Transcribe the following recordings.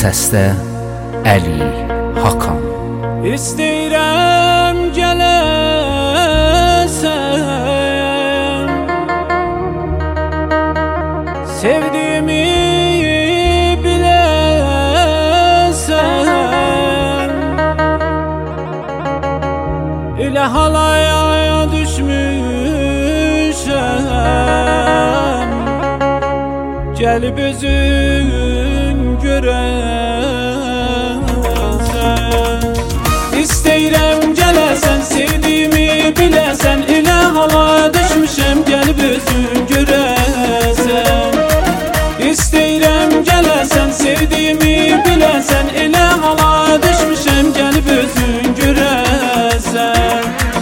Səsdə Əli Hakan. İstəyirəm gələsən, sevdiyimi biləsən, elə halaya düşmüşəm, gəlib özün görəsən. İstəyirəm gələsən, sevdiyimi biləsən, elə halaya düşmüşəm, gəlib özün görəsən. İstəyirəm gələsən, sevdiyimi biləsən, elə halaya düşmüşəm, gəlib özün görəsən.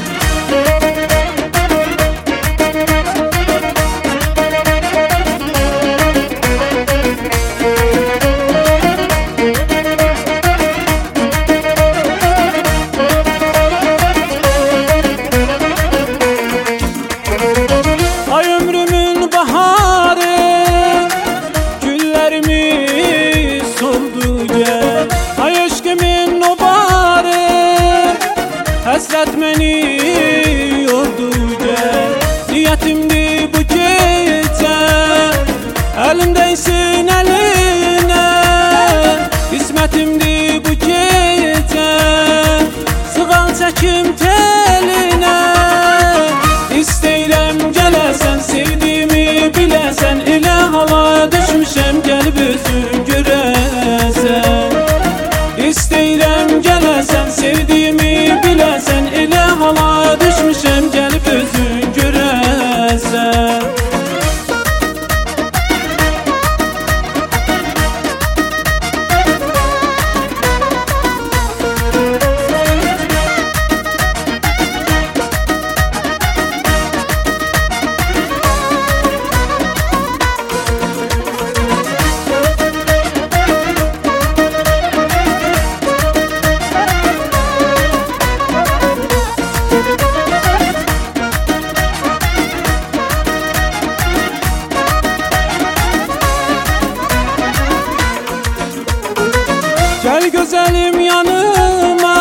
Həsrət məni yordu gəl, niyyətimdir bu gecə, əlimdəysin əlinə, qismətimdir bu gecə, sığal çəkim telinə. İstəyirəm gələsən, sevdiyimi biləsən, elə halaya düşmüşəm, gəlib özün görəsən. İstəyirəm gələsən, sevdiyimi biləsən, elə halaya düşmüşəm, gəlib özün görəsən. Gəl gözəlim yanıma,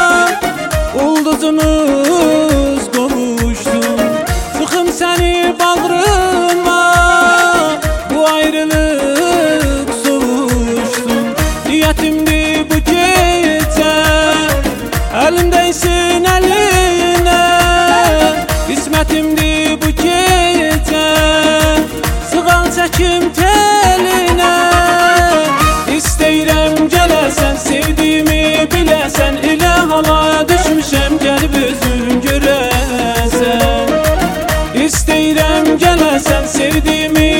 ulduzumuz qovuşsun, sıxım səni bağrıma, bu ayrılıq soğuşsun. Niyyətimdir bu gecə, əlimdəysin əlinə, qismətimdir bu gecə, sığal çəkim telinə. İstəyirəm gələsən, sevdiyimi biləsən, elə halaya düşmüşəm, gəlib özün görəsən. İstəyirəm gələsən, sevdiyimi